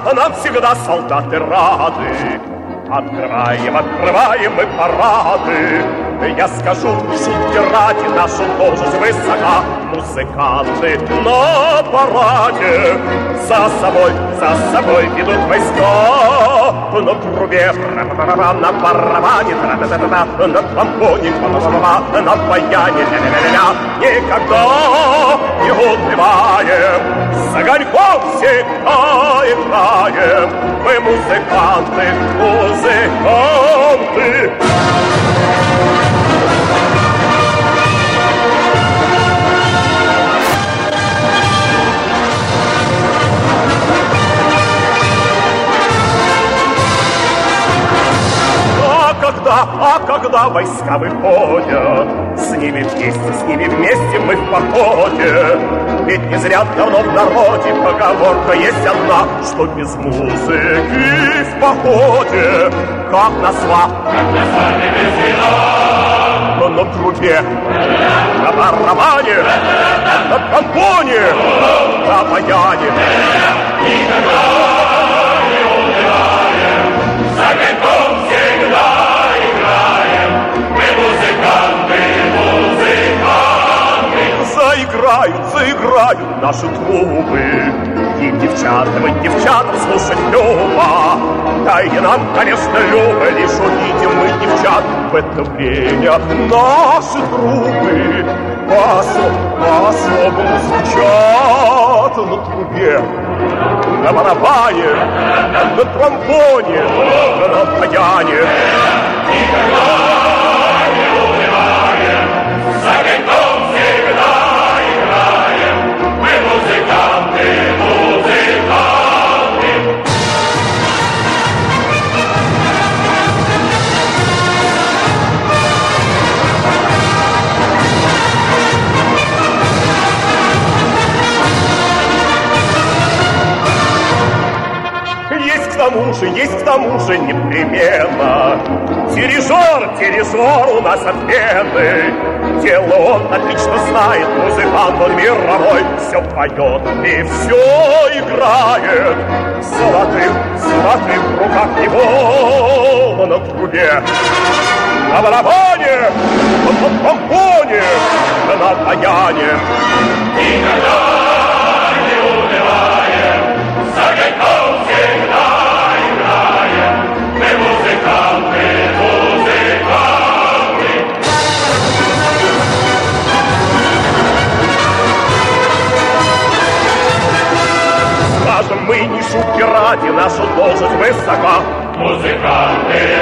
нам всегда солдаты рады. Открываем, открываем мы парады. Я скажу, шутки ради, наша должность высока. Музыканты на параде за собой ведут войска. На трубе, на барабане, на тромбоне, на баяне, никогда не унываем. С огоньком всегда играем. Мы музыканты, музыканты. А когда войска выходят, с ними вместе мы в походе. Ведь не зря давно в народе поговорка есть одна, что без музыки в походе, как на свадьбе без вина. На трубе, на барабане, на тромбоне, на баяне. Никогда не унываем, за огоньком всегда играем. Мы музыканты, заиграют наши трубы. И девчатам слушать любо. Да и нам, конечно, любо, лишь увидим мы девчат в это время. Наши трубы по-особому звучат на трубе, на барабане, на тромбоне, на баяне. Никогда не унываем, за огоньком всегда играем. Мы музыканты, музыканты. Есть к тому же непременно дирижер у нас отменный. Дело он отлично знает, музыкант он мировой. Все поет и все играет. Золотым в руках его на трубе, на барабане, на тромбоне, на баяне. Никогда не унываем, за огоньком всегда играем. Мы музыканты, музыканты. Скажем, мы не шутки ради, наша должность высока. Музыканты.